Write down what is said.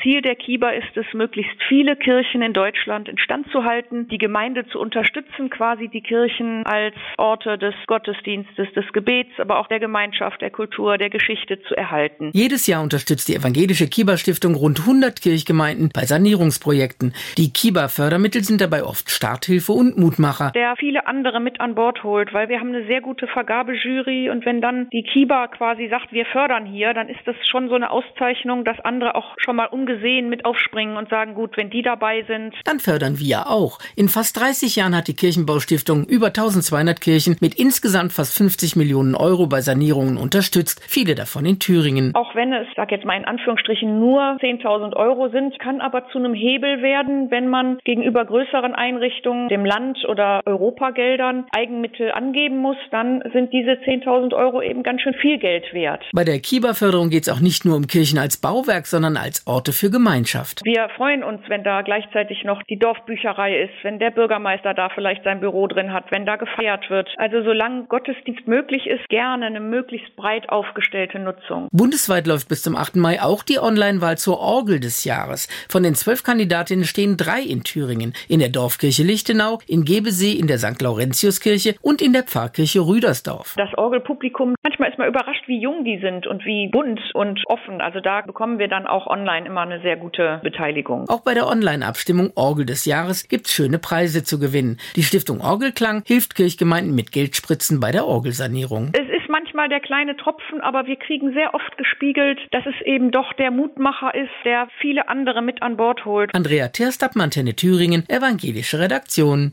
Ziel der KIBA ist es, möglichst viele Kirchen in Deutschland instand zu halten, die Gemeinde zu unterstützen, quasi die Kirchen als Orte des Gottesdienstes, des Gebets, aber auch der Gemeinschaft, der Kultur, der Geschichte zu erhalten. Jedes Jahr unterstützt die evangelische KIBA-Stiftung rund 100 Kirchgemeinden bei Sanierungsprojekten. Die KIBA-Fördermittel sind dabei oft Starthilfe und Mutmacher, der viele andere mit an Bord holt, weil wir haben eine sehr gute Vergabejury und wenn dann die KIBA quasi sagt, wir fördern hier, dann ist das schon so eine Auszeichnung, dass andere auch schon mal ungesehen mit aufspringen und sagen, gut, wenn die dabei sind, dann fördern wir auch. In fast 30 Jahren hat die Kirchenbaustiftung über 1200 Kirchen mit insgesamt fast 50 Millionen Euro bei Sanierungen unterstützt, viele davon in Thüringen. Auch wenn es, sag jetzt mal in Anführungsstrichen, nur 10.000 Euro sind, kann aber zu einem Hebel werden, wenn man gegenüber größeren Einrichtungen, dem Land oder Europageldern Eigenmittel angeben muss, dann sind diese 10.000 Euro eben ganz schön viel Geld wert. Bei der KIBA-Förderung geht es auch nicht nur um Kirchen als Bauwerk, sondern als Orte für Gemeinschaft. Wir freuen uns, wenn da gleichzeitig noch die Dorfbücherei ist, wenn der Bürgermeister da vielleicht sein Büro drin hat, wenn da gefeiert wird. Also solange Gottesdienst möglich ist, gerne eine möglichst breit aufgestellte Nutzung. Bundesweit läuft bis zum 8. Mai auch die Online-Wahl zur Orgel des Jahres. Von den 12 Kandidatinnen stehen 3 in Thüringen. In der Dorfkirche Lichtenau, in Gebesee, in der St. Laurentiuskirche und in der Pfarrkirche Rüdersdorf. Das Orgelpublikum, manchmal ist man überrascht, wie jung die sind und wie bunt und offen. Also da bekommen wir dann auch online immer eine sehr gute Beteiligung. Auch bei der Online-Abstimmung Orgel des Jahres gibt's schöne Preise zu gewinnen. Die Stiftung Orgelklang hilft Kirchgemeinden mit Geldspritzen bei der Orgelsanierung. Es ist manchmal der kleine Tropfen, aber wir kriegen sehr oft gespiegelt, dass es eben doch der Mutmacher ist, der viele andere mit an Bord holt. Andrea Terstab, Antenne Thüringen, evangelische Redaktion.